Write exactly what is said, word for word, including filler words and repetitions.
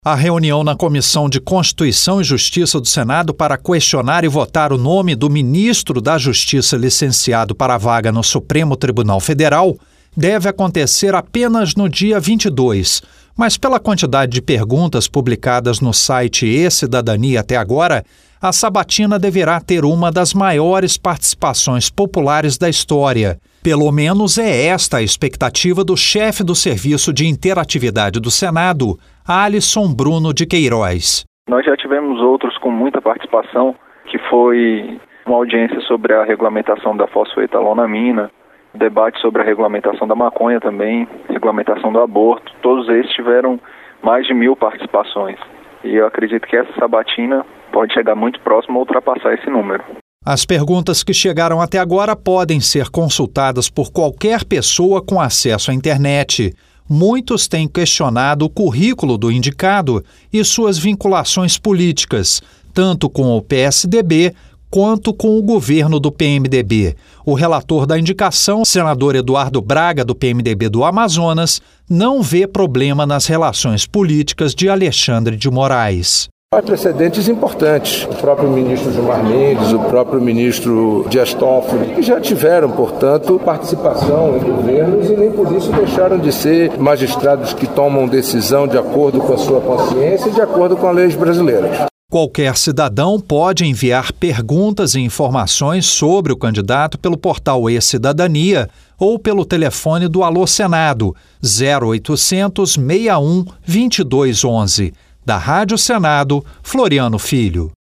A reunião na Comissão de Constituição e Justiça do Senado para questionar e votar o nome do ministro da Justiça licenciado para a vaga no Supremo Tribunal Federal deve acontecer apenas no dia vinte e dois, mas pela quantidade de perguntas publicadas no site E-Cidadania até agora, a sabatina deverá ter uma das maiores participações populares da história. Pelo menos é esta a expectativa do chefe do Serviço de Interatividade do Senado, Alisson Bruno de Queiroz. Nós já tivemos outros com muita participação, que foi uma audiência sobre a regulamentação da fosfoetalonamina, debate sobre a regulamentação da maconha também, regulamentação do aborto. Todos esses tiveram mais de mil participações. E eu acredito que essa sabatina pode chegar muito próximo a ultrapassar esse número. As perguntas que chegaram até agora podem ser consultadas por qualquer pessoa com acesso à internet. Muitos têm questionado o currículo do indicado e suas vinculações políticas, tanto com o P S D B quanto com o governo do P M D B. O relator da indicação, senador Eduardo Braga, do P M D B do Amazonas, não vê problema nas relações políticas de Alexandre de Moraes. Há precedentes importantes. O próprio ministro Gilmar Mendes, o próprio ministro Dias Toffoli, que já tiveram, portanto, participação em governos e nem por isso deixaram de ser magistrados que tomam decisão de acordo com a sua consciência e de acordo com as leis brasileiras. Qualquer cidadão pode enviar perguntas e informações sobre o candidato pelo portal E-Cidadania ou pelo telefone do Alô Senado, zero oitocentos, sessenta e um, vinte e dois onze. Da Rádio Senado, Floriano Filho.